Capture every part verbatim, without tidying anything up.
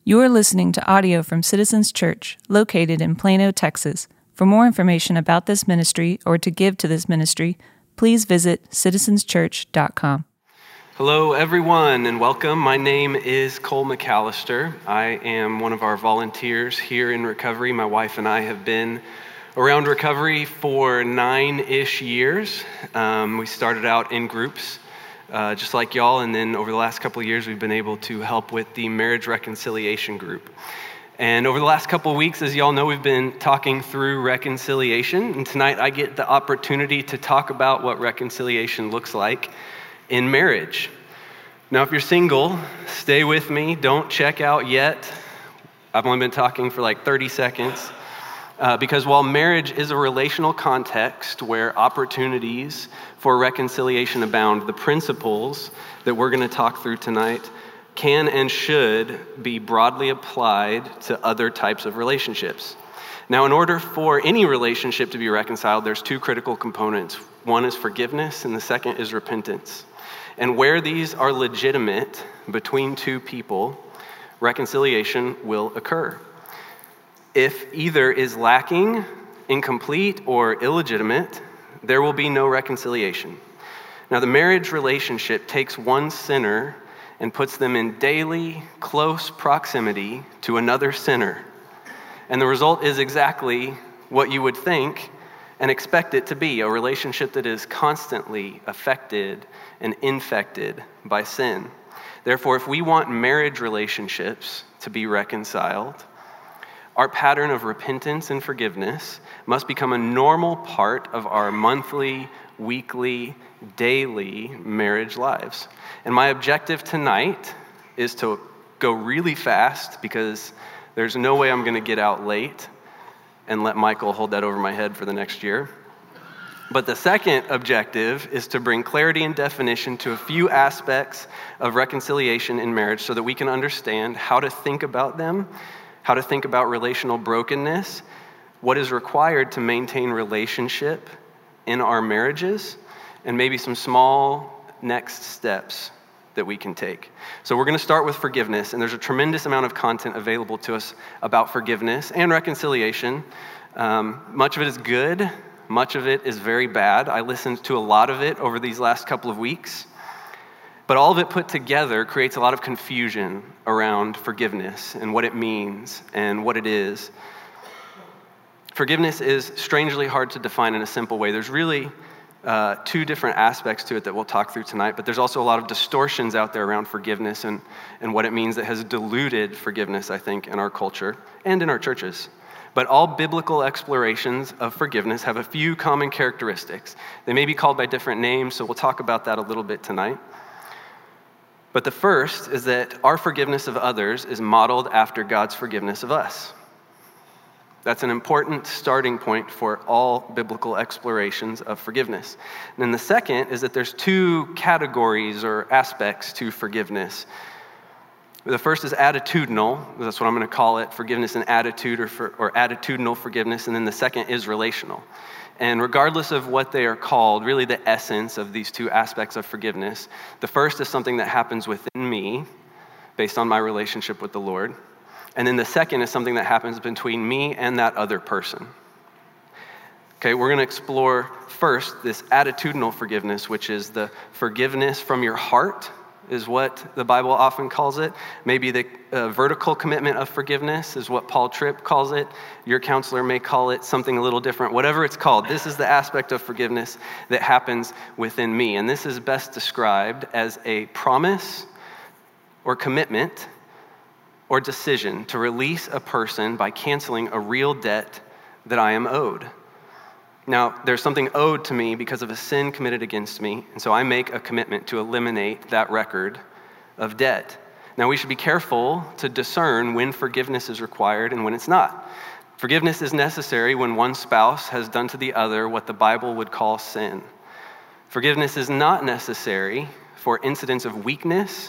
You are listening to audio from Citizens Church, located in Plano, Texas. For more information about this ministry or to give to this ministry, please visit citizens church dot com. Hello, everyone, and welcome. My name is Cole McAllister. I am one of our volunteers here in recovery. My wife and I have been around recovery for nine-ish years. Um, we started out in groups, uh, just like y'all, and then over the last couple of years, we've been able to help with the marriage reconciliation group. And over the last couple of weeks, as y'all know, we've been talking through reconciliation, and tonight I get the opportunity to talk about what reconciliation looks like in marriage. Now, if you're single, stay with me. Don't check out yet. I've only been talking for like thirty seconds. Uh, because while marriage is a relational context where opportunities for reconciliation abound, the principles that we're going to talk through tonight can and should be broadly applied to other types of relationships. Now, in order for any relationship to be reconciled, there's two critical components. One is forgiveness, and the second is repentance. And where these are legitimate between two people, reconciliation will occur. If either is lacking, incomplete, or illegitimate, there will be no reconciliation. Now, the marriage relationship takes one sinner and puts them in daily, close proximity to another sinner. And the result is exactly what you would think and expect it to be, a relationship that is constantly affected and infected by sin. Therefore, if we want marriage relationships to be reconciled, our pattern of repentance and forgiveness must become a normal part of our monthly, weekly, daily marriage lives. And my objective tonight is to go really fast because there's no way I'm going to get out late and let Michael hold that over my head for the next year. But the second objective is to bring clarity and definition to a few aspects of reconciliation in marriage so that we can understand how to think about them, how to think about relational brokenness, what is required to maintain relationship in our marriages, and maybe some small next steps that we can take. So we're going to start with forgiveness, and there's a tremendous amount of content available to us about forgiveness and reconciliation. Um, much of it is good, much of it is very bad. I listened to a lot of it over these last couple of weeks. But all of it put together creates a lot of confusion around forgiveness and what it means and what it is. Forgiveness is strangely hard to define in a simple way. There's really uh, two different aspects to it that we'll talk through tonight, but there's also a lot of distortions out there around forgiveness and, and what it means that has diluted forgiveness, I think, in our culture and in our churches. But all biblical explorations of forgiveness have a few common characteristics. They may be called by different names, so we'll talk about that a little bit tonight. But the first is that our forgiveness of others is modeled after God's forgiveness of us. That's an important starting point for all biblical explorations of forgiveness. And then the second is that there's two categories or aspects to forgiveness. The first is attitudinal. That's what I'm going to call it, forgiveness and attitude or, for, or attitudinal forgiveness. And then the second is relational. And regardless of what they are called, really the essence of these two aspects of forgiveness, the first is something that happens within me based on my relationship with the Lord. And then the second is something that happens between me and that other person. Okay, we're going to explore first this attitudinal forgiveness, which is the forgiveness from your heart, is what the Bible often calls it. Maybe the uh, vertical commitment of forgiveness is what Paul Tripp calls it. Your counselor may call it something a little different. Whatever it's called, this is the aspect of forgiveness that happens within me. And this is best described as a promise or commitment or decision to release a person by canceling a real debt that I am owed. Now, there's something owed to me because of a sin committed against me, and so I make a commitment to eliminate that record of debt. Now, we should be careful to discern when forgiveness is required and when it's not. Forgiveness is necessary when one spouse has done to the other what the Bible would call sin. Forgiveness is not necessary for incidents of weakness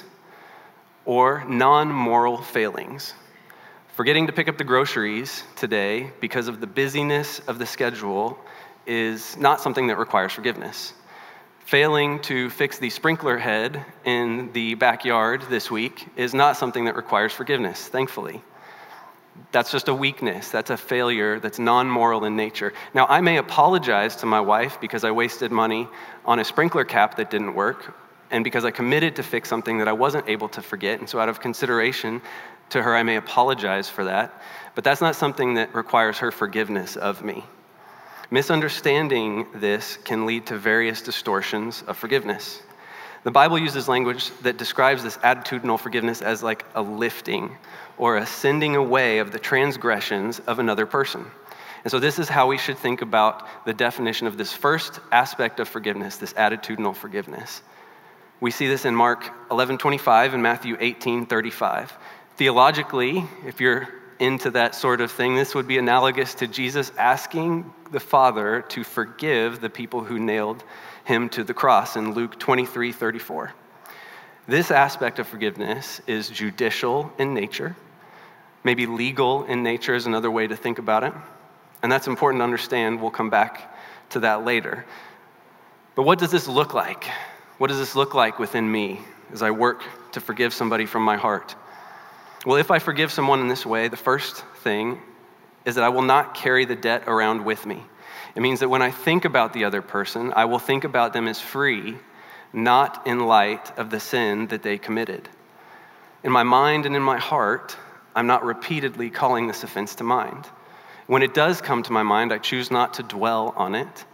or non-moral failings. Forgetting to pick up the groceries today because of the busyness of the schedule is not something that requires forgiveness. Failing to fix the sprinkler head in the backyard this week is not something that requires forgiveness, thankfully. That's just a weakness. That's a failure that's non-moral in nature. Now, I may apologize to my wife because I wasted money on a sprinkler cap that didn't work, and because I committed to fix something that I wasn't able to forget, and so out of consideration to her, I may apologize for that. But that's not something that requires her forgiveness of me. Misunderstanding this can lead to various distortions of forgiveness. The Bible uses language that describes this attitudinal forgiveness as like a lifting or a sending away of the transgressions of another person. And so this is how we should think about the definition of this first aspect of forgiveness, this attitudinal forgiveness. We see this in Mark eleven twenty-five and Matthew eighteen thirty-five. Theologically, if you're into that sort of thing, this would be analogous to Jesus asking the Father to forgive the people who nailed him to the cross in Luke twenty-three thirty-four. This aspect of forgiveness is judicial in nature. Maybe legal in nature is another way to think about it. And that's important to understand. We'll come back to that later. But what does this look like? What does this look like within me as I work to forgive somebody from my heart? Well, if I forgive someone in this way, the first thing is that I will not carry the debt around with me. It means that when I think about the other person, I will think about them as free, not in light of the sin that they committed. In my mind and in my heart, I'm not repeatedly calling this offense to mind. When it does come to my mind, I choose not to dwell on it.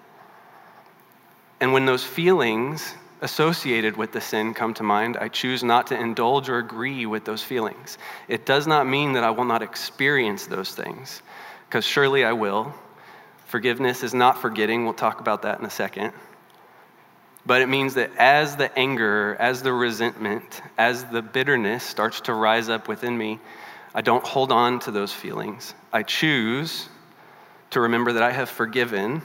And when those feelings associated with the sin come to mind, I choose not to indulge or agree with those feelings. It does not mean that I will not experience those things, because surely I will. Forgiveness is not forgetting. We'll talk about that in a second. But it means that as the anger, as the resentment, as the bitterness starts to rise up within me, I don't hold on to those feelings. I choose to remember that I have forgiven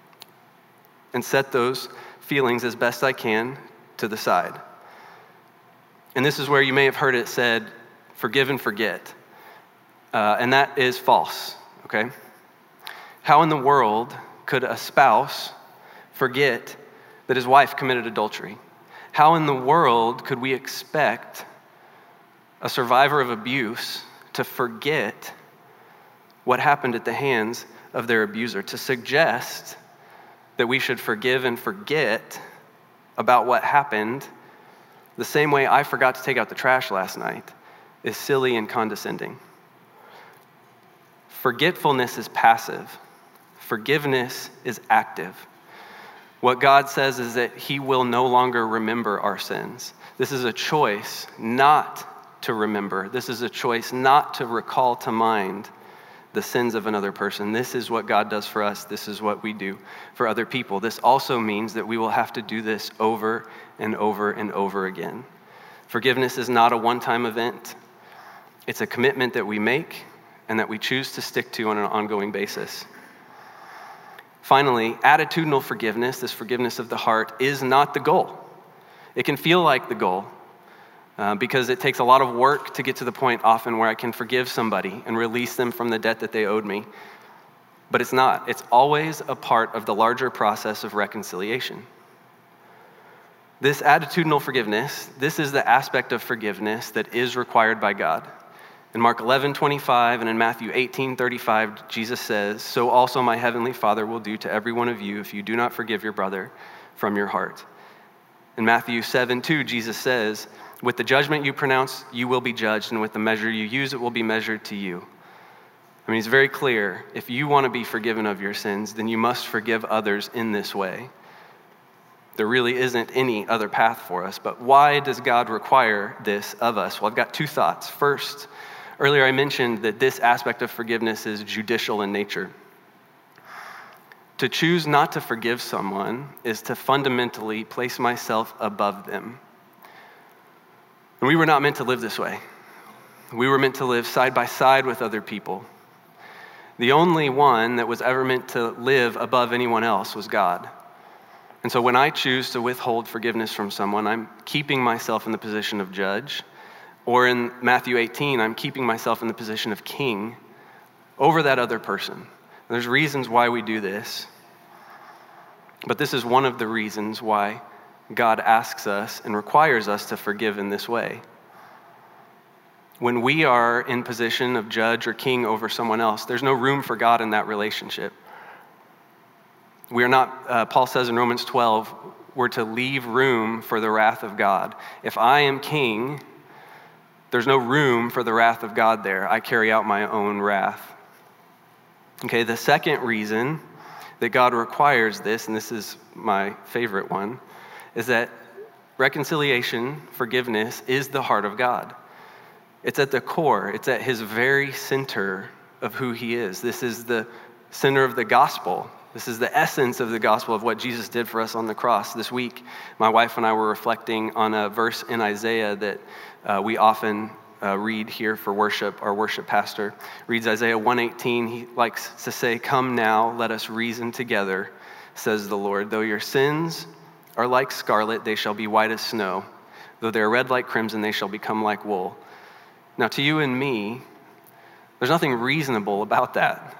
and set those feelings as best I can to the side. And this is where you may have heard it said, forgive and forget. Uh, and that is false, okay? How in the world could a spouse forget that his wife committed adultery? How in the world could we expect a survivor of abuse to forget what happened at the hands of their abuser? To suggest that we should forgive and forget about what happened the same way I forgot to take out the trash last night is silly and condescending. Forgetfulness is passive. Forgiveness is active. What God says is that he will no longer remember our sins. This is a choice not to remember. This is a choice not to recall to mind the sins of another person. This is what God does for us. This is what we do for other people. This also means that we will have to do this over and over and over again. Forgiveness is not a one-time event. It's a commitment that we make and that we choose to stick to on an ongoing basis. Finally, attitudinal forgiveness, this forgiveness of the heart, is not the goal. It can feel like the goal uh, because it takes a lot of work to get to the point often where I can forgive somebody and release them from the debt that they owed me. But it's not. It's always a part of the larger process of reconciliation. This attitudinal forgiveness, this is the aspect of forgiveness that is required by God. In Mark eleven twenty-five and in Matthew eighteen thirty-five, Jesus says, "So also my heavenly Father will do to every one of you if you do not forgive your brother from your heart." In Matthew seven two, Jesus says, "With the judgment you pronounce, you will be judged, and with the measure you use, it will be measured to you." I mean, he's very clear. If you want to be forgiven of your sins, then you must forgive others in this way. There really isn't any other path for us. But why does God require this of us? Well, I've got two thoughts. First, earlier I mentioned that this aspect of forgiveness is judicial in nature. To choose not to forgive someone is to fundamentally place myself above them. And we were not meant to live this way. We were meant to live side by side with other people. The only one that was ever meant to live above anyone else was God. And so when I choose to withhold forgiveness from someone, I'm keeping myself in the position of judge. Or in Matthew eighteen, I'm keeping myself in the position of king over that other person. And there's reasons why we do this. But this is one of the reasons why God asks us and requires us to forgive in this way. When we are in position of judge or king over someone else, there's no room for God in that relationship. We are not, uh, Paul says in Romans twelve, we're to leave room for the wrath of God. If I am king, there's no room for the wrath of God there. I carry out my own wrath. Okay, the second reason that God requires this, and this is my favorite one, is that reconciliation, forgiveness, is the heart of God. It's at the core. It's at his very center of who he is. This is the center of the gospel. This is the essence of the gospel of what Jesus did for us on the cross. This week, my wife and I were reflecting on a verse in Isaiah that uh, we often uh, read here for worship. Our worship pastor reads Isaiah one eighteen. He likes to say, "Come now, let us reason together, says the Lord. Though your sins are like scarlet, they shall be white as snow. Though they are red like crimson, they shall become like wool." Now, to you and me, there's nothing reasonable about that.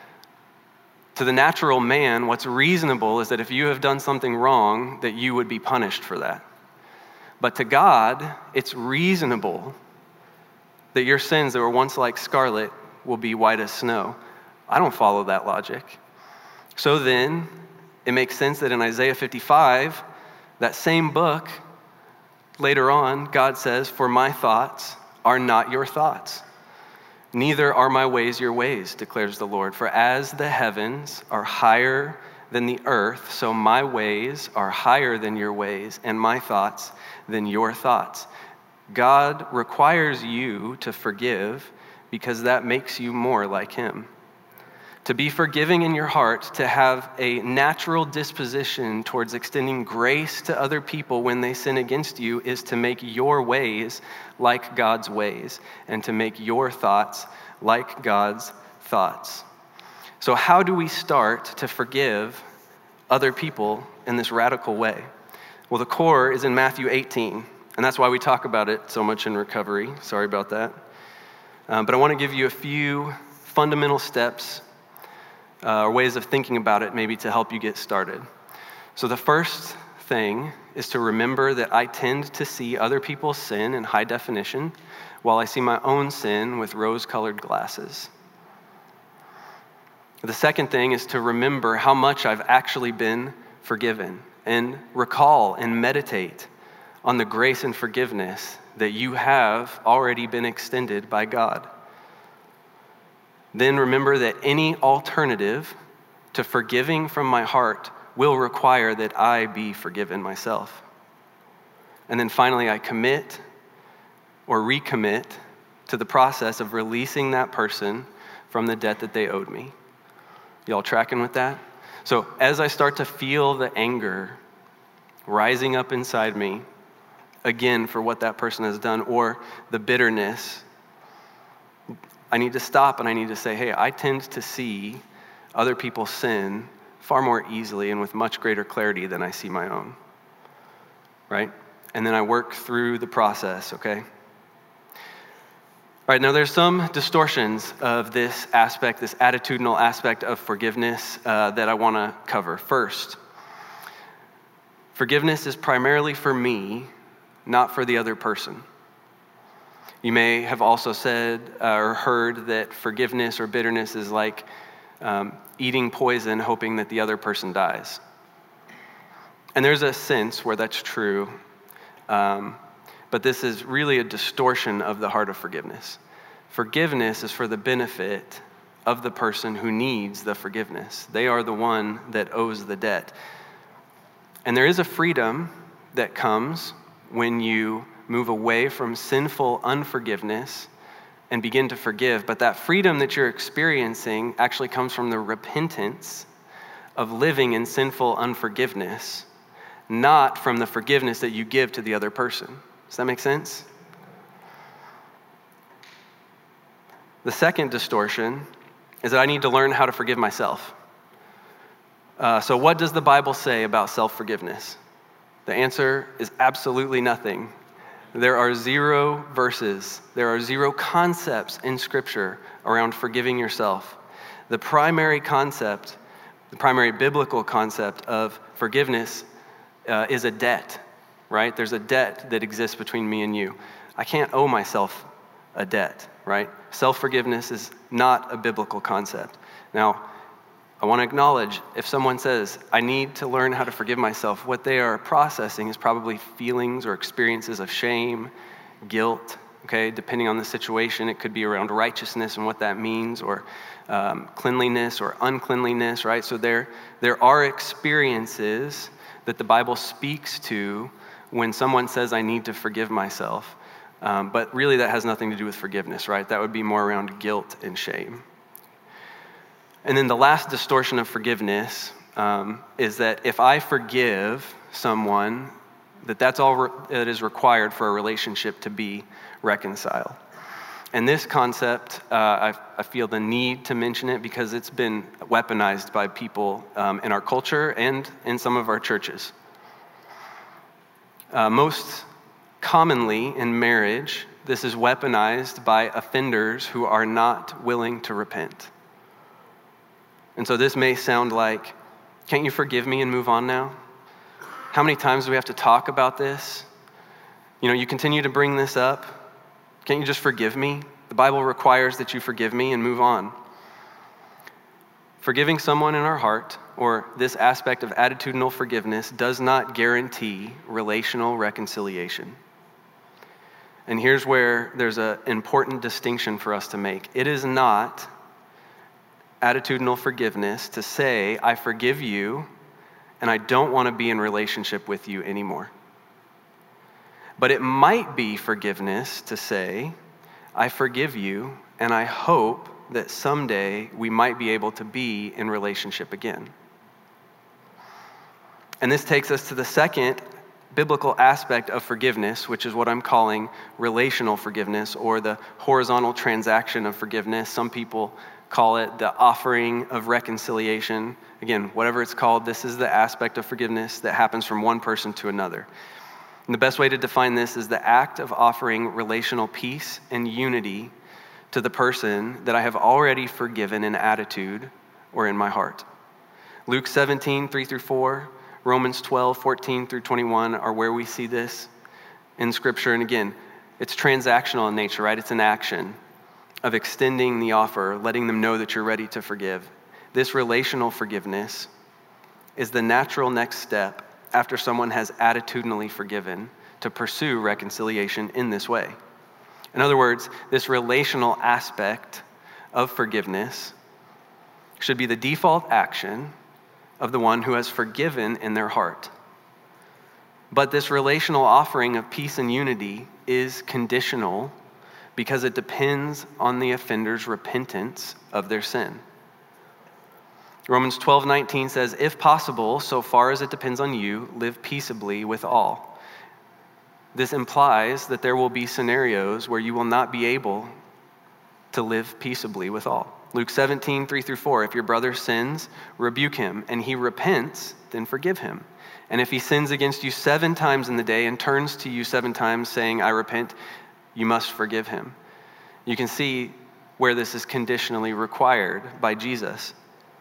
To the natural man, what's reasonable is that if you have done something wrong, that you would be punished for that. But to God, it's reasonable that your sins that were once like scarlet will be white as snow. I don't follow that logic. So then, it makes sense that in Isaiah fifty-five, that same book, later on, God says, "For my thoughts are not your thoughts. Neither are my ways your ways, declares the Lord. For as the heavens are higher than the earth, so my ways are higher than your ways, and my thoughts than your thoughts." God requires you to forgive because that makes you more like him. To be forgiving in your heart, to have a natural disposition towards extending grace to other people when they sin against you, is to make your ways like God's ways and to make your thoughts like God's thoughts. So how do we start to forgive other people in this radical way? Well, the core is in Matthew eighteen, and that's why we talk about it so much in recovery. Sorry about that. Um, but I want to give you a few fundamental steps Uh, or ways of thinking about it, maybe to help you get started. So the first thing is to remember that I tend to see other people's sin in high definition while I see my own sin with rose-colored glasses. The second thing is to remember how much I've actually been forgiven and recall and meditate on the grace and forgiveness that you have already been extended by God. Then remember that any alternative to forgiving from my heart will require that I be forgiven myself. And then finally, I commit or recommit to the process of releasing that person from the debt that they owed me. Y'all tracking with that? So as I start to feel the anger rising up inside me, again, for what that person has done, or the bitterness, I need to stop and I need to say, hey, I tend to see other people's sin far more easily and with much greater clarity than I see my own, right? And then I work through the process, okay? All right, now there's some distortions of this aspect, this attitudinal aspect of forgiveness uh, that I want to cover. First, forgiveness is primarily for me, not for the other person. You may have also said uh, or heard that forgiveness or bitterness is like um, eating poison, hoping that the other person dies. And there's a sense where that's true, um, but this is really a distortion of the heart of forgiveness. Forgiveness is for the benefit of the person who needs the forgiveness. They are the one that owes the debt. And there is a freedom that comes when you move away from sinful unforgiveness and begin to forgive. But that freedom that you're experiencing actually comes from the repentance of living in sinful unforgiveness, not from the forgiveness that you give to the other person. Does that make sense? The second distortion is that I need to learn how to forgive myself. Uh, so what does the Bible say about self-forgiveness? The answer is absolutely nothing. There are zero verses, there are zero concepts in Scripture around forgiving yourself. The primary concept The primary biblical concept of forgiveness uh, is a debt, right? There's a debt that exists between me and you. I can't owe myself a debt, right? Self-forgiveness is not a biblical concept. Now, I want to acknowledge if someone says, I need to learn how to forgive myself, what they are processing is probably feelings or experiences of shame, guilt, okay? Depending on the situation, it could be around righteousness and what that means, or um, cleanliness or uncleanliness, right? So there, there are experiences that the Bible speaks to when someone says, I need to forgive myself. Um, but really that has nothing to do with forgiveness, right? That would be more around guilt and shame. And then the last distortion of forgiveness um, is that if I forgive someone, that that's all re- that is required for a relationship to be reconciled. And this concept, uh, I, I feel the need to mention it because it's been weaponized by people um, in our culture and in some of our churches. Uh, most commonly in marriage, this is weaponized by offenders who are not willing to repent. And so this may sound like, can't you forgive me and move on now? How many times do we have to talk about this? You know, you continue to bring this up. Can't you just forgive me? The Bible requires that you forgive me and move on. Forgiving someone in our heart, or this aspect of attitudinal forgiveness, does not guarantee relational reconciliation. And here's where there's an important distinction for us to make. It is not attitudinal forgiveness to say, I forgive you and I don't want to be in relationship with you anymore. But it might be forgiveness to say, I forgive you and I hope that someday we might be able to be in relationship again. And this takes us to the second biblical aspect of forgiveness, which is what I'm calling relational forgiveness, or the horizontal transaction of forgiveness. Some people call it the offering of reconciliation. Again, whatever it's called, this is the aspect of forgiveness that happens from one person to another. And the best way to define this is the act of offering relational peace and unity to the person that I have already forgiven in attitude or in my heart. Luke seventeen, three through four, Romans twelve, fourteen through twenty-one are where we see this in Scripture. And again, it's transactional in nature, right? It's an action of extending the offer, letting them know that you're ready to forgive. This relational forgiveness is the natural next step after someone has attitudinally forgiven to pursue reconciliation in this way. In other words, this relational aspect of forgiveness should be the default action of the one who has forgiven in their heart. But this relational offering of peace and unity is conditional because it depends on the offender's repentance of their sin. Romans twelve nineteen says, if possible, so far as it depends on you, live peaceably with all. This implies that there will be scenarios where you will not be able to live peaceably with all. Luke seventeen, three through four, if your brother sins, rebuke him, and he repents, then forgive him. And if he sins against you seven times in the day and turns to you seven times saying, I repent, you must forgive him. You can see where this is conditionally required by Jesus.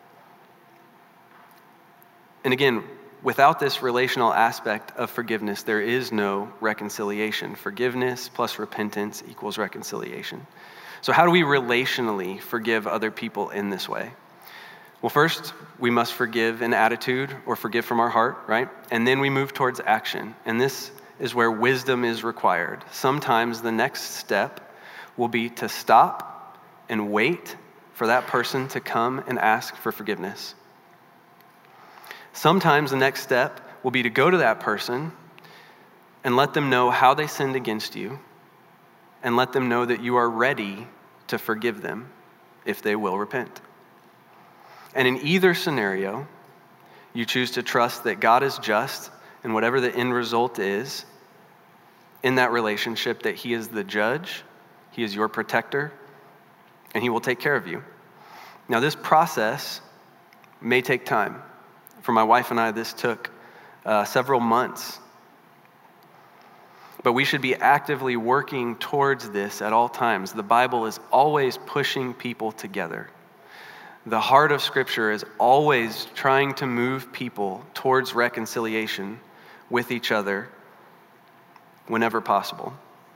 And again, without this relational aspect of forgiveness, there is no reconciliation. Forgiveness plus repentance equals reconciliation. So how do we relationally forgive other people in this way? Well, first, we must forgive in attitude or forgive from our heart, right? And then we move towards action. And this is where wisdom is required. Sometimes the next step will be to stop and wait for that person to come and ask for forgiveness. Sometimes the next step will be to go to that person and let them know how they sinned against you and let them know that you are ready to forgive them if they will repent. And in either scenario, you choose to trust that God is just and whatever the end result is in that relationship, that He is the judge, He is your protector, and He will take care of you. Now, this process may take time. For my wife and I, this took uh, several months. But we should be actively working towards this at all times. The Bible is always pushing people together. the heart of Scripture is always trying to move people towards reconciliation with each other whenever possible.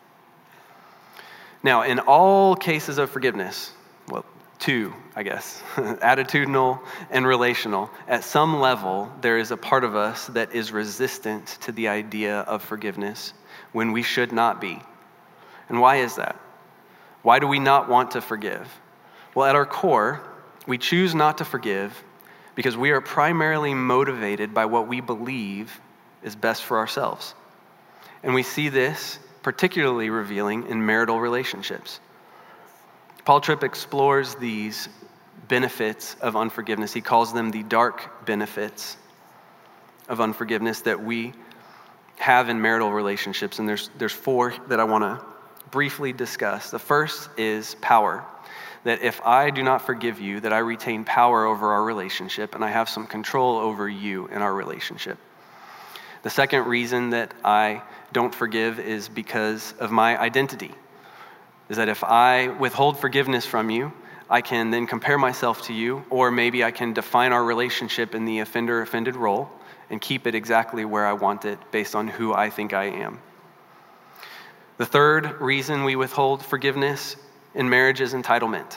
Now, in all cases of forgiveness, well, two, I guess, attitudinal and relational, at some level, there is a part of us that is resistant to the idea of forgiveness when we should not be. And why is that? Why do we not want to forgive? Well, at our core, we choose not to forgive because we are primarily motivated by what we believe is best for ourselves. And we see this particularly revealing in marital relationships. Paul Tripp explores these benefits of unforgiveness. He calls them the dark benefits of unforgiveness that we have in marital relationships. And there's there's four that I want to briefly discuss. The first is power. That if I do not forgive you, that I retain power over our relationship and I have some control over you in our relationship. The second reason that I don't forgive is because of my identity. Is that if I withhold forgiveness from you, I can then compare myself to you, or maybe I can define our relationship in the offender-offended role and keep it exactly where I want it based on who I think I am. The third reason we withhold forgiveness in marriage is entitlement.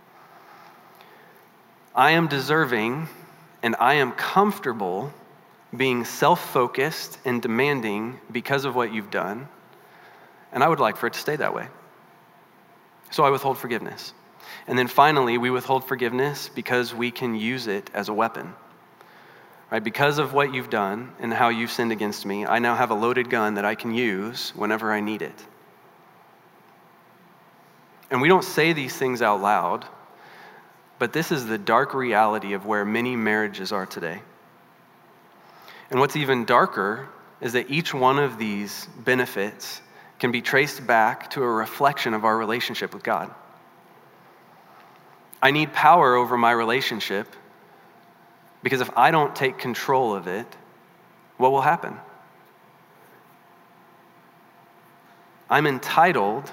I am deserving and I am comfortable being self-focused and demanding because of what you've done, and I would like for it to stay that way. So I withhold forgiveness. And then finally, we withhold forgiveness because we can use it as a weapon. Right? Because of what you've done and how you've sinned against me, I now have a loaded gun that I can use whenever I need it. And we don't say these things out loud, but this is the dark reality of where many marriages are today. And what's even darker is that each one of these benefits can be traced back to a reflection of our relationship with God. I need power over my relationship because if I don't take control of it, what will happen? I'm entitled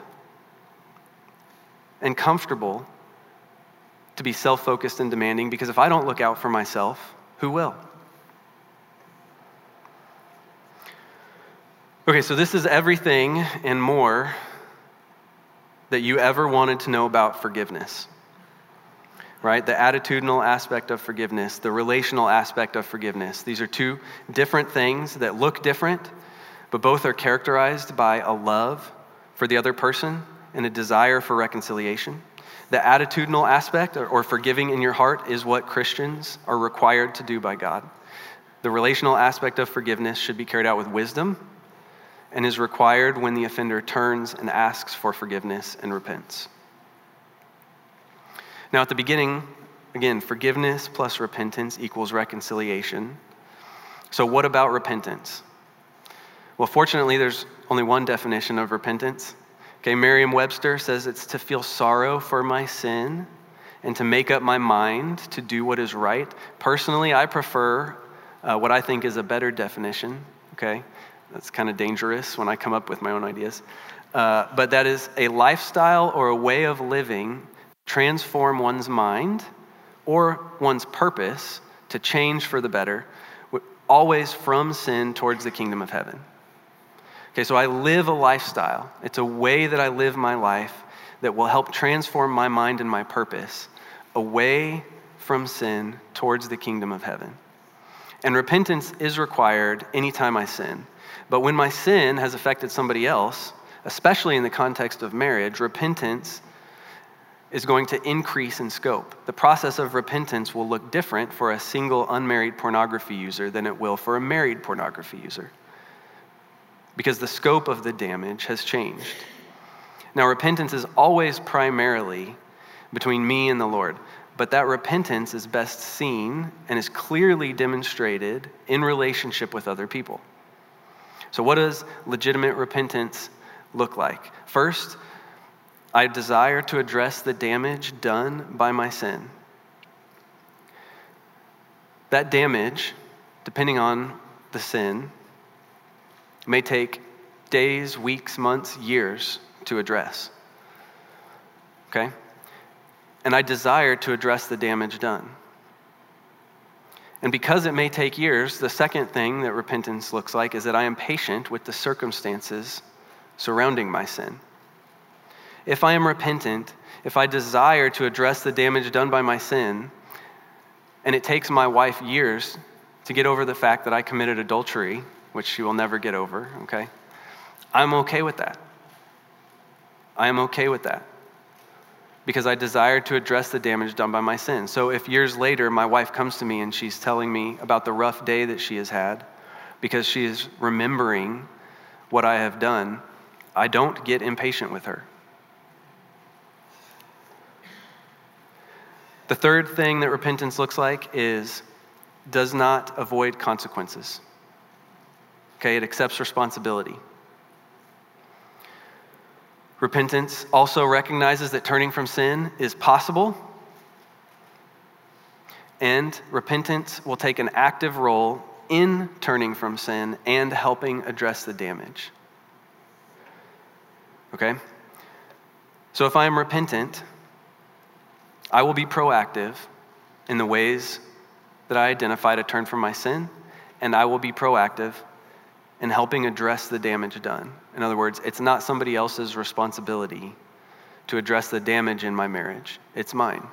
and comfortable to be self-focused and demanding because if I don't look out for myself, who will? Okay, so this is everything and more that you ever wanted to know about forgiveness, right? The attitudinal aspect of forgiveness, the relational aspect of forgiveness. These are two different things that look different, but both are characterized by a love for the other person and a desire for reconciliation. The attitudinal aspect, or forgiving in your heart, is what Christians are required to do by God. The relational aspect of forgiveness should be carried out with wisdom and is required when the offender turns and asks for forgiveness and repents. Now at the beginning, again, forgiveness plus repentance equals reconciliation. So what about repentance? Well, fortunately, there's only one definition of repentance. Okay, Merriam-Webster says it's to feel sorrow for my sin and to make up my mind to do what is right. Personally, I prefer uh, what I think is a better definition, okay? That's kind of dangerous when I come up with my own ideas. Uh, but that is a lifestyle or a way of living transform one's mind or one's purpose to change for the better, always from sin towards the kingdom of heaven. Okay, so I live a lifestyle. It's a way that I live my life that will help transform my mind and my purpose away from sin towards the kingdom of heaven. And repentance is required anytime I sin. But when my sin has affected somebody else, especially in the context of marriage, repentance is going to increase in scope. The process of repentance will look different for a single unmarried pornography user than it will for a married pornography user, because the scope of the damage has changed. Now, repentance is always primarily between me and the Lord, but that repentance is best seen and is clearly demonstrated in relationship with other people. So what does legitimate repentance look like? First, I desire to address the damage done by my sin. That damage, depending on the sin, may take days, weeks, months, years to address. Okay? and I desire to address the damage done. And because it may take years, the second thing that repentance looks like is that I am patient with the circumstances surrounding my sin. If I am repentant, if I desire to address the damage done by my sin, and it takes my wife years to get over the fact that I committed adultery, which she will never get over, okay? I'm okay with that. I am okay with that because I desire to address the damage done by my sin. So if years later my wife comes to me and she's telling me about the rough day that she has had because she is remembering what I have done, I don't get impatient with her. The third thing that repentance looks like is does not avoid consequences. Okay, it accepts responsibility. Repentance also recognizes that turning from sin is possible, and repentance will take an active role in turning from sin and helping address the damage. Okay? So if I am repentant, I will be proactive in the ways that I identify to turn from my sin, and I will be proactive in helping address the damage done. In other words, it's not somebody else's responsibility to address the damage in my marriage. It's mine.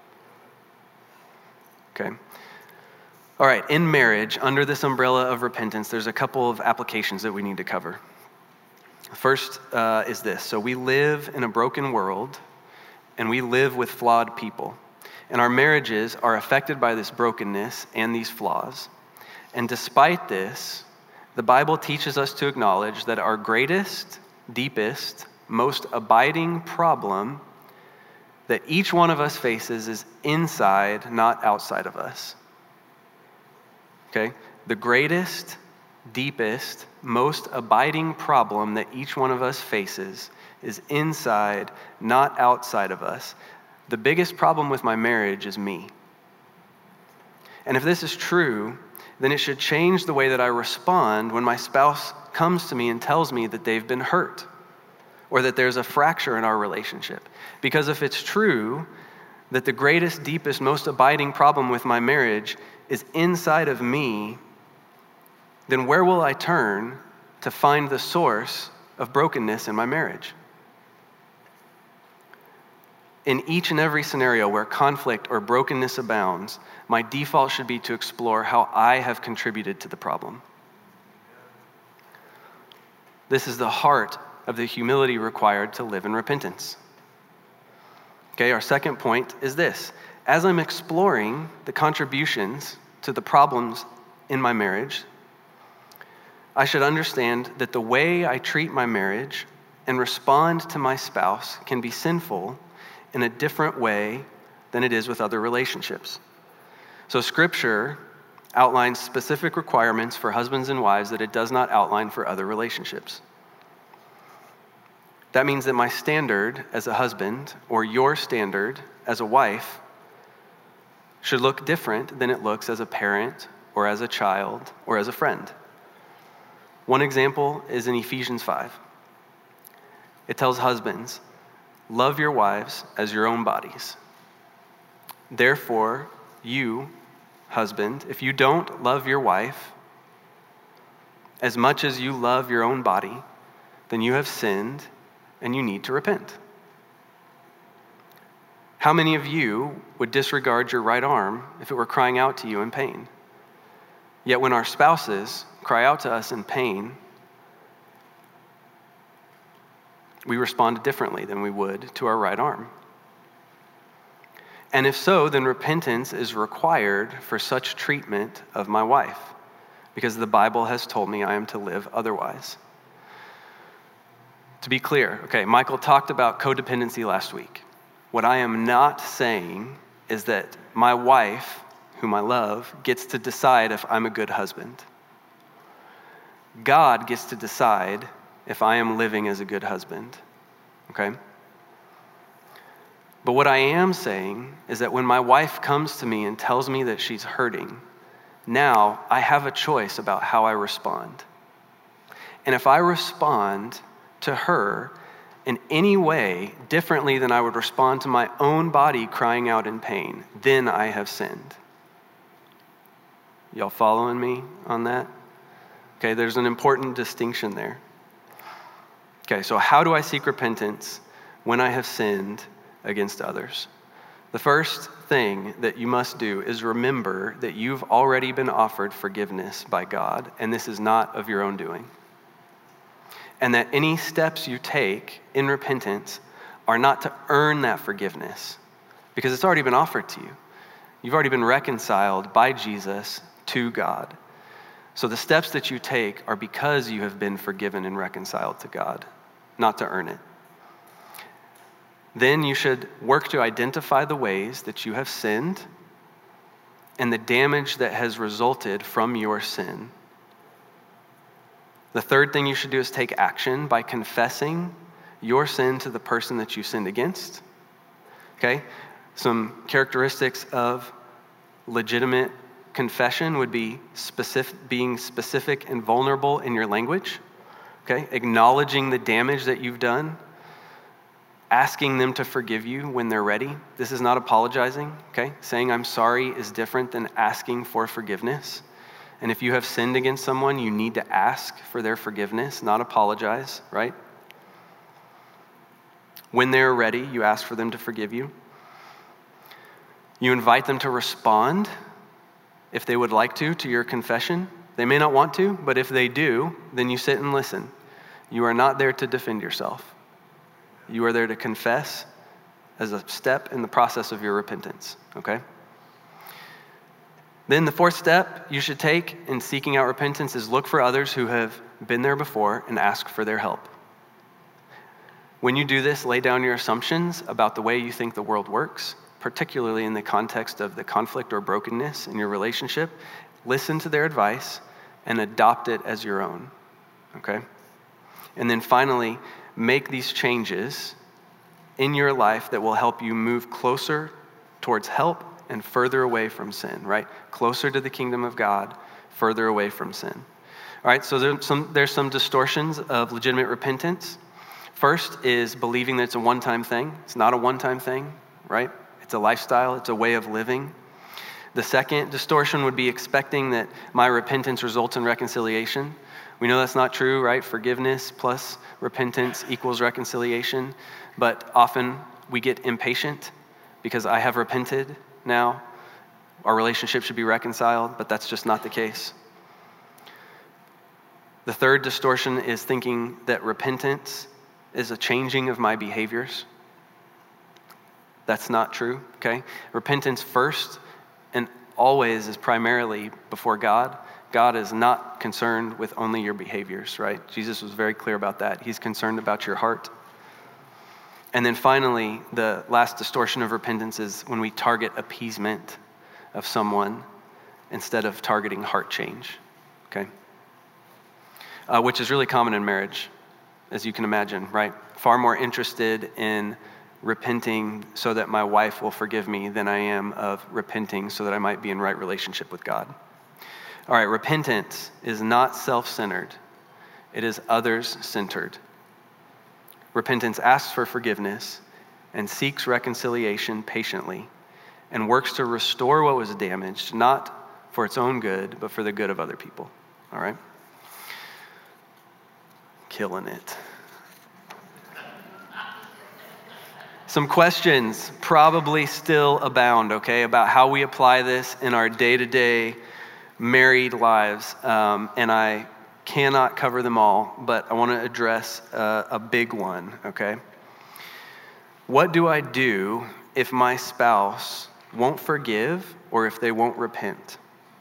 Okay? All right, in marriage, under this umbrella of repentance, there's a couple of applications that we need to cover. First uh, is this. So we live in a broken world, and we live with flawed people. And our marriages are affected by this brokenness and these flaws. And despite this, the Bible teaches us to acknowledge that our greatest, deepest, most abiding problem that each one of us faces is inside, not outside of us. Okay? The greatest, deepest, most abiding problem that each one of us faces is inside, not outside of us. The biggest problem with my marriage is me. And if this is true, then it should change the way that I respond when my spouse comes to me and tells me that they've been hurt or that there's a fracture in our relationship. Because if it's true that the greatest, deepest, most abiding problem with my marriage is inside of me, then where will I turn to find the source of brokenness in my marriage? In each and every scenario where conflict or brokenness abounds, my default should be to explore how I have contributed to the problem. This is the heart of the humility required to live in repentance. Okay, our second point is this. As I'm exploring the contributions to the problems in my marriage, I should understand that the way I treat my marriage and respond to my spouse can be sinful in a different way than it is with other relationships. So Scripture outlines specific requirements for husbands and wives that it does not outline for other relationships. That means that my standard as a husband or your standard as a wife should look different than it looks as a parent or as a child or as a friend. One example is in Ephesians five. It tells husbands, love your wives as your own bodies. Therefore, you, husband, if you don't love your wife as much as you love your own body, then you have sinned and you need to repent. How many of you would disregard your right arm if it were crying out to you in pain? Yet when our spouses cry out to us in pain, we respond differently than we would to our right arm. And if so, then repentance is required for such treatment of my wife, because the Bible has told me I am to live otherwise. To be clear, okay, Michael talked about codependency last week. What I am not saying is that my wife, whom I love, gets to decide if I'm a good husband. God gets to decide if I am living as a good husband, okay? But what I am saying is that when my wife comes to me and tells me that she's hurting, now I have a choice about how I respond. And if I respond to her in any way differently than I would respond to my own body crying out in pain, then I have sinned. Y'all following me on that? Okay, there's an important distinction there. Okay, so how do I seek repentance when I have sinned against others? The first thing that you must do is remember that you've already been offered forgiveness by God, and this is not of your own doing. And that any steps you take in repentance are not to earn that forgiveness, because it's already been offered to you. You've already been reconciled by Jesus to God. So the steps that you take are because you have been forgiven and reconciled to God, not to earn it. Then you should work to identify the ways that you have sinned and the damage that has resulted from your sin. The third thing you should do is take action by confessing your sin to the person that you sinned against. Okay? Some characteristics of legitimate confession would be specific, being specific and vulnerable in your language. Okay? Acknowledging the damage that you've done. Asking them to forgive you when they're ready. This is not apologizing, okay? Saying I'm sorry is different than asking for forgiveness. And if you have sinned against someone, you need to ask for their forgiveness, not apologize, right? When they're ready, you ask for them to forgive you. You invite them to respond if they would like to, to your confession. They may not want to, but if they do, then you sit and listen. You are not there to defend yourself. You are there to confess as a step in the process of your repentance, okay? Then the fourth step you should take in seeking out repentance is look for others who have been there before and ask for their help. When you do this, lay down your assumptions about the way you think the world works, particularly in the context of the conflict or brokenness in your relationship. Listen to their advice and adopt it as your own, okay? And then finally, make these changes in your life that will help you move closer towards help and further away from sin, right? Closer to the kingdom of God, further away from sin. All right, so there's some, there's some distortions of legitimate repentance. First is believing that it's a one-time thing. It's not a one-time thing, right? It's a lifestyle. It's a way of living. The second distortion would be expecting that my repentance results in reconciliation. We know that's not true, right? Forgiveness plus repentance equals reconciliation. But often we get impatient because I have repented now. Our relationship should be reconciled, but that's just not the case. The third distortion is thinking that repentance is a changing of my behaviors. That's not true, okay? Repentance first and always is primarily before God. God is not concerned with only your behaviors, right? Jesus was very clear about that. He's concerned about your heart. And then finally, the last distortion of repentance is when we target appeasement of someone instead of targeting heart change, okay? Uh, which is really common in marriage, as you can imagine, right? Far more interested in repenting so that my wife will forgive me than I am of repenting so that I might be in right relationship with God. All right, repentance is not self-centered. It is others-centered. Repentance asks for forgiveness and seeks reconciliation patiently and works to restore what was damaged, not for its own good, but for the good of other people. All right? Killing it. Some questions probably still abound, okay, about how we apply this in our day-to-day married lives, um, and I cannot cover them all, but I want to address uh, a big one, okay? What do I do if my spouse won't forgive or if they won't repent?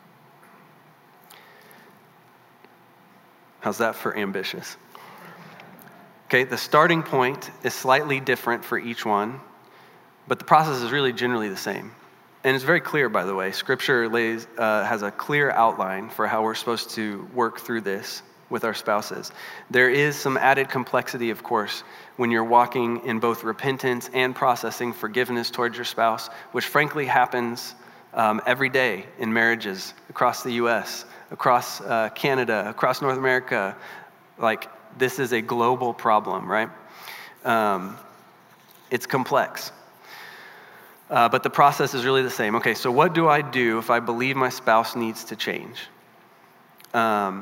How's that for ambitious? Okay, the starting point is slightly different for each one, but the process is really generally the same. And it's very clear, by the way. Scripture lays, uh, has a clear outline for how we're supposed to work through this with our spouses. There is some added complexity, of course, when you're walking in both repentance and processing forgiveness towards your spouse, which frankly happens um, every day in marriages across the U S, across uh, Canada, across North America. Like, this is a global problem, right? Um, it's complex. Uh, but the process is really the same. Okay, so what do I do if I believe my spouse needs to change? Um,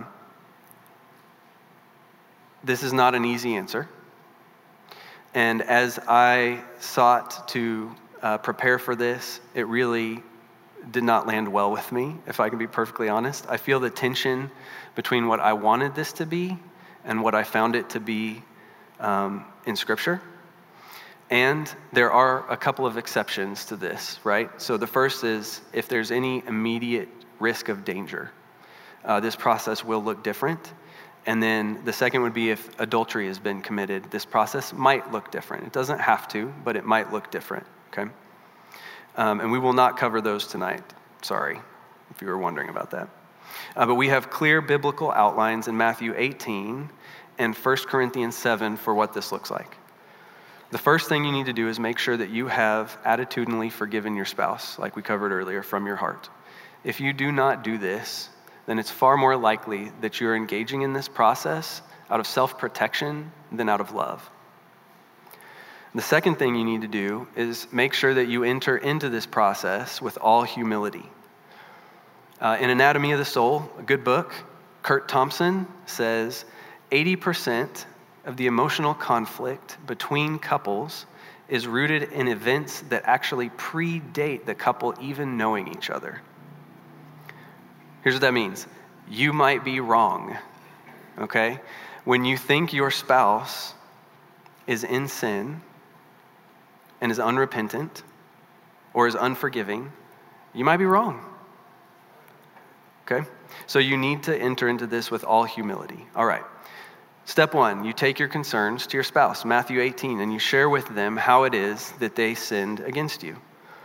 this is not an easy answer. And as I sought to uh, prepare for this, it really did not land well with me, if I can be perfectly honest. I feel the tension between what I wanted this to be and what I found it to be um, in Scripture. And there are a couple of exceptions to this, right? So the first is if there's any immediate risk of danger, uh, this process will look different. And then the second would be if adultery has been committed, this process might look different. It doesn't have to, but it might look different, okay? Um, and we will not cover those tonight. Sorry, if you were wondering about that. Uh, but we have clear biblical outlines in Matthew eighteen and First Corinthians seven for what this looks like. The first thing you need to do is make sure that you have attitudinally forgiven your spouse, like we covered earlier, from your heart. If you do not do this, then it's far more likely that you're engaging in this process out of self-protection than out of love. The second thing you need to do is make sure that you enter into this process with all humility. Uh, in Anatomy of the Soul, a good book, Kurt Thompson says eighty percent of the emotional conflict between couples is rooted in events that actually predate the couple even knowing each other. Here's what that means. You might be wrong, okay? When you think your spouse is in sin and is unrepentant or is unforgiving, you might be wrong, okay? So you need to enter into this with all humility. All right. Step one, you take your concerns to your spouse, Matthew eighteen, and you share with them how it is that they sinned against you.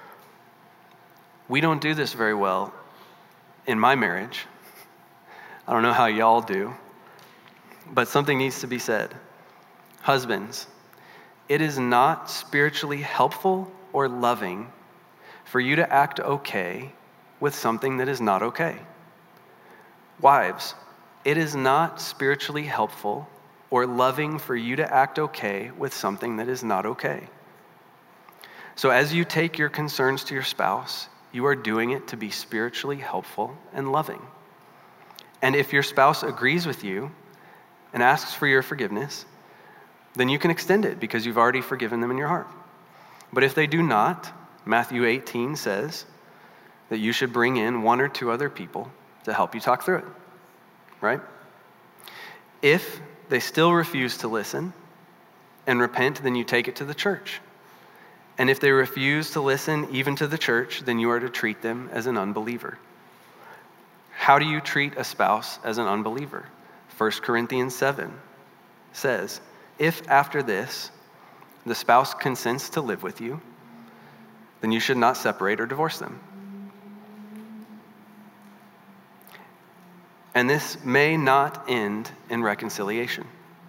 We don't do this very well in my marriage. I don't know how y'all do, but something needs to be said. Husbands, it is not spiritually helpful or loving for you to act okay with something that is not okay. Wives, it is not spiritually helpful or loving for you to act okay with something that is not okay. So as you take your concerns to your spouse, you are doing it to be spiritually helpful and loving. And if your spouse agrees with you and asks for your forgiveness, then you can extend it because you've already forgiven them in your heart. But if they do not, Matthew eighteen says that you should bring in one or two other people to help you talk through it, right? If they still refuse to listen and repent, then you take it to the church. And if they refuse to listen even to the church, then you are to treat them as an unbeliever. How do you treat a spouse as an unbeliever? First Corinthians seven says, if after this the spouse consents to live with you, then you should not separate or divorce them. And this may not end in reconciliation.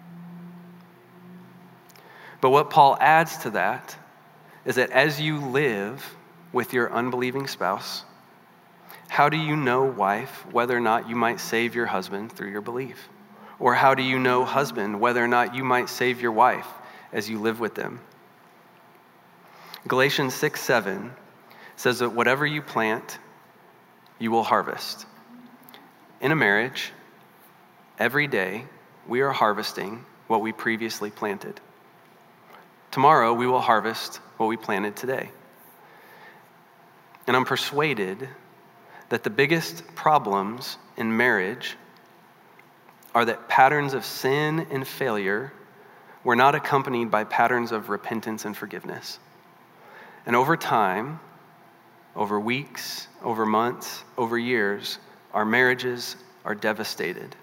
But what Paul adds to that is that as you live with your unbelieving spouse, how do you know, wife, whether or not you might save your husband through your belief? Or how do you know, husband, whether or not you might save your wife as you live with them? Galatians six seven says that whatever you plant, you will harvest. In a marriage, every day we are harvesting what we previously planted. Tomorrow we will harvest what we planted today. And I'm persuaded that the biggest problems in marriage are that patterns of sin and failure were not accompanied by patterns of repentance and forgiveness. And over time, over weeks, over months, over years, our marriages are devastated.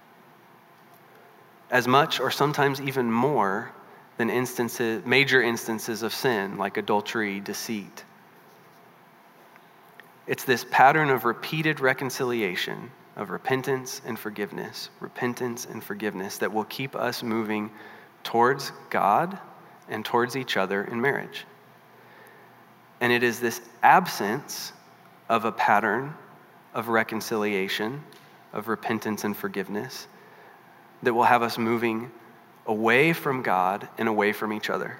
As much or sometimes even more than instances, major instances of sin like adultery, deceit. It's this pattern of repeated reconciliation, of repentance and forgiveness, repentance and forgiveness that will keep us moving towards God and towards each other in marriage. And it is this absence of a pattern of reconciliation, of repentance and forgiveness that will have us moving away from God and away from each other.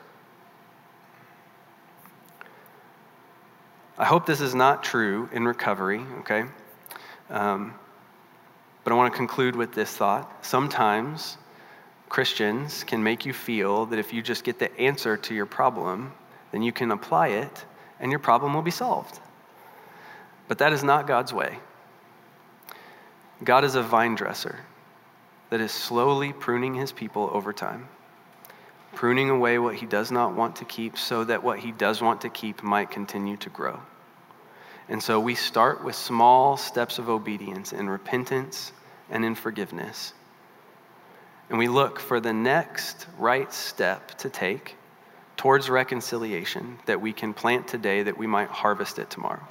I hope this is not true in recovery, okay? Um, but I want to conclude with this thought. Sometimes Christians can make you feel that if you just get the answer to your problem, then you can apply it and your problem will be solved. But that is not God's way. God is a vine dresser that is slowly pruning his people over time, pruning away what he does not want to keep so that what he does want to keep might continue to grow. And so we start with small steps of obedience in repentance and in forgiveness. And we look for the next right step to take towards reconciliation that we can plant today that we might harvest it tomorrow.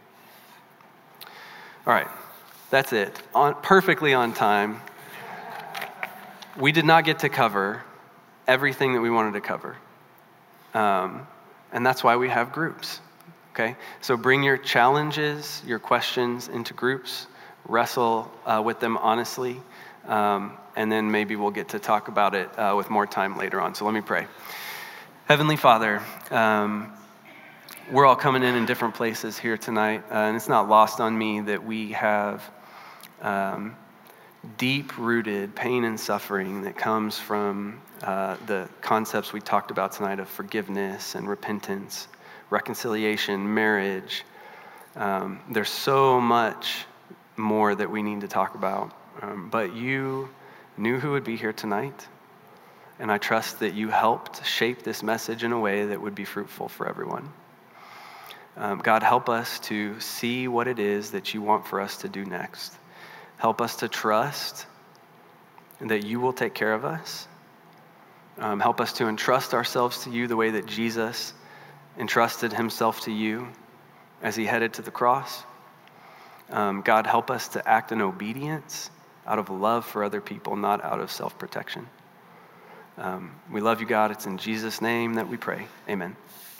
All right, that's it. On, perfectly on time. We did not get to cover everything that we wanted to cover. Um, and that's why we have groups, okay? So bring your challenges, your questions into groups, wrestle uh, with them honestly, um, and then maybe we'll get to talk about it uh, with more time later on. So let me pray. Heavenly Father, um, we're all coming in in different places here tonight, uh, and it's not lost on me that we have um, deep-rooted pain and suffering that comes from uh, the concepts we talked about tonight of forgiveness and repentance, reconciliation, marriage. Um, there's so much more that we need to talk about, um, but you knew who would be here tonight. And I trust that you helped shape this message in a way that would be fruitful for everyone. Um, God, help us to see what it is that you want for us to do next. Help us to trust that you will take care of us. Um, help us to entrust ourselves to you the way that Jesus entrusted himself to you as he headed to the cross. Um, God, help us to act in obedience out of love for other people, not out of self-protection. Um, we love you, God. It's in Jesus' name that we pray. Amen.